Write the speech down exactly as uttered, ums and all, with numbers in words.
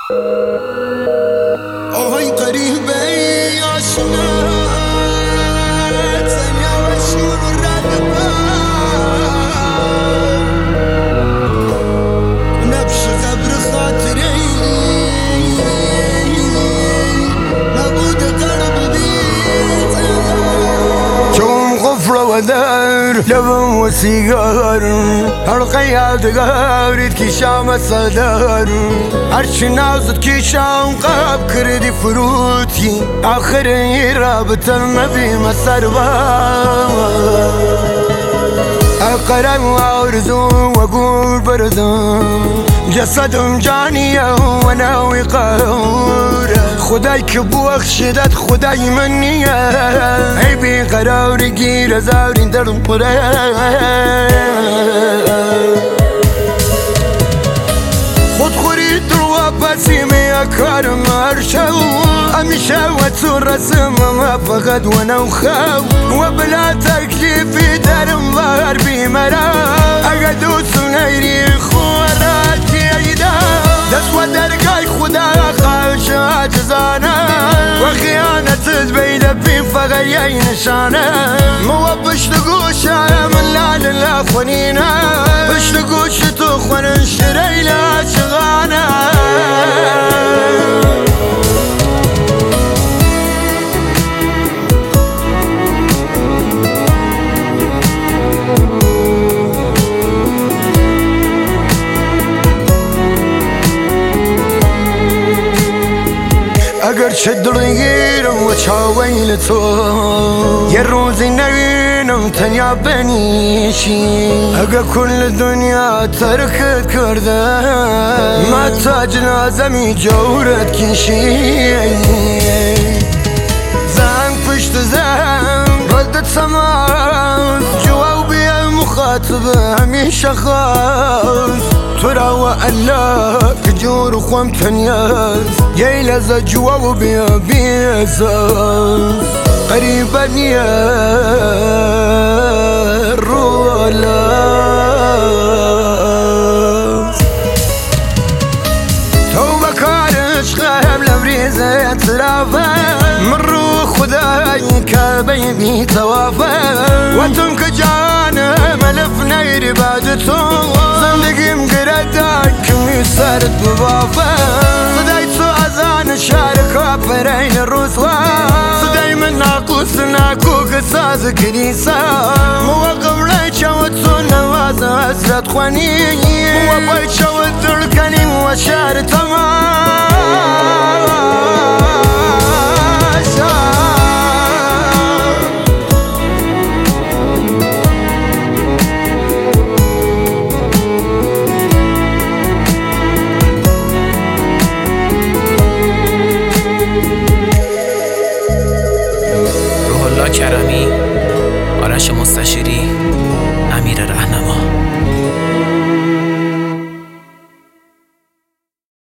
آهای قریبه آشنا ثانیه و شور رد نبش قبر خاطره نبود قلب بيت جوم غفرة ودار لبن وسيجار هالقياد قارد كيشام الصدار عرش نازد كيشام قاب كردي فروتي آخر رابط النبي مسربا أقرأ وأرزو وأقول بردم جسدم جانية وناوي قهورة خداي كبوخ شدت خداي منية عيبي قراري قيرة زاوري درم خود خوري دروا بسيمي أكارم أرشو أمشا وتسور رسم ما فقد وانا وخاو وبلا تكليفي درم ظهر بمرا أقدو سنيري خواراتي أيدا دسوة درقاي خدا خاشا جزانا وخيانة زبيدة بين فغيي نشانا موبش لقوشا من لا لله خنينا بش لقوش تخون انشري لا شغانا اگر شد ريرم وشاويلتو يروزي نغينم تنيا بنيشي اگر كل الدنيا تركت كرده ما تاجنا زمي جورت كيشي زان فشت زان ردت سماس جواب بيا المخاطب هميشه خاص ترى وألا كجور خوام تنياز ييلز جواب بيا بيزاز قريبا يا الرولاز توبة كارش غاب لبريزة تلافا مرو خداي كابي بي توافا وتنك جانا ملف نير بادتو زندگي مقردك كمي سارت ببافا صدايتو أزان شاركا فرين الرسوا صداي من ناقوس ناكو قصاص كنيسا موقف ليشا وتسو نواز أسرت خواني موقف ليشا وتركني وشار تماشا کرمی، آرش مستشیری، امیر رهنما.